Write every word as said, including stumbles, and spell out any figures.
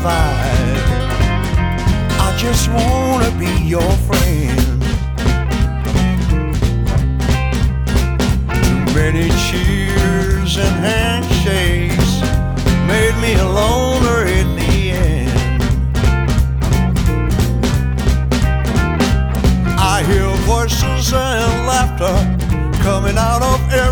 satisfied. I just wanna be your friend. Too many cheers and handshakes made me a loner in the end. I hear voices and laughter coming out of